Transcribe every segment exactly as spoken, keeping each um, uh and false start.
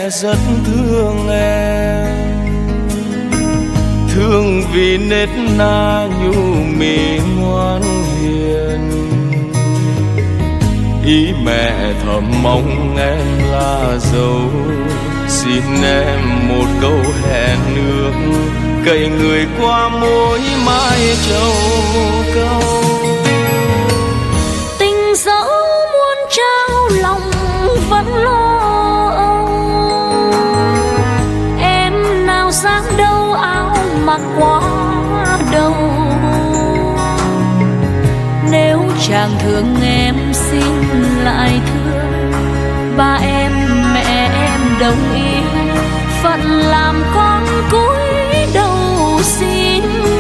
mẹ rất thương em, thương vì nết na nhu mì ngoan hiền. Ý mẹ thầm mong em là dâu, xin em một câu hẹn nước, cậy người qua mối mai châu câu. Tình dẫu muôn trao lòng vẫn lo âu, em nào dám đâu áo mặc quá đâu. Nếu chàng thương em xin lại thương, ba em mẹ em đồng ý, phận làm con cúi đầu xin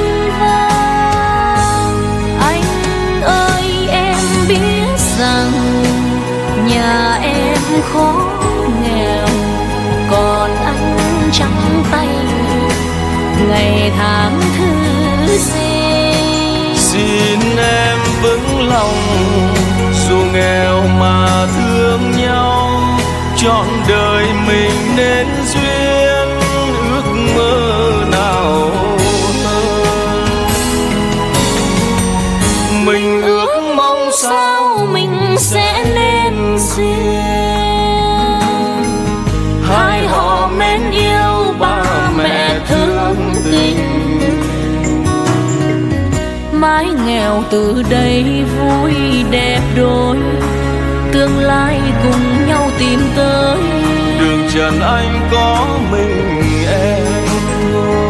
vâng. Anh ơi em biết rằng nhà em khó nghèo, còn anh trắng tay ngày tháng thư sinh. Xin em vững lòng dù nghèo mà thương nhau, trọn đời mình nên duyên ước mơ nào hơn. Mình ước mong sao mình sẽ nên duyên, hai họ mến yêu ba mẹ thương tình. Mái nghèo từ đây vui đẹp đôi, tương lai cùng nhau tìm tới. Đường trần anh có mình em thôi.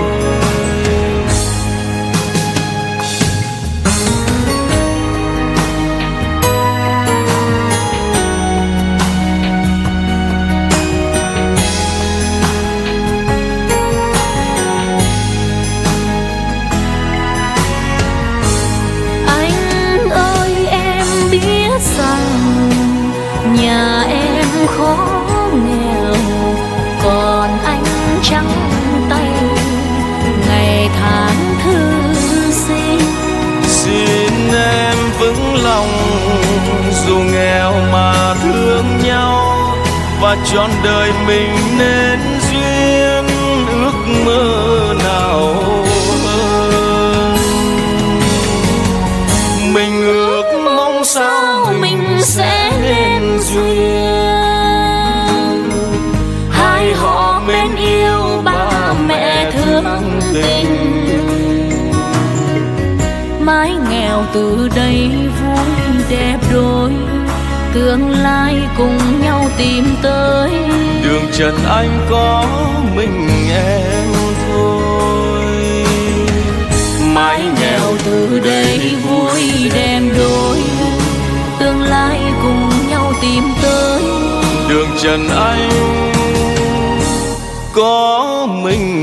Nhà em khó nghèo, còn anh trắng tay ngày tháng thư sinh. Xin em vững lòng dù nghèo mà thương nhau, và trọn đời mình nên duyên ước mơ nào hơn. Mình ước mong sao mình sẽ nên duyên, hai họ mến yêu ba mẹ thương tình. Mái nghèo từ đây vui đẹp đôi, tương lai cùng nhau tìm tới. Đường trần anh có mình em thôi. Mái nghèo từ đây vui đẹp đôi, tương lai cùng nhau tìm tới. Đường trần anh có mình